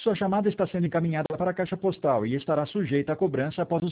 Sua chamada está sendo encaminhada para a caixa postal e estará sujeita a cobrança após o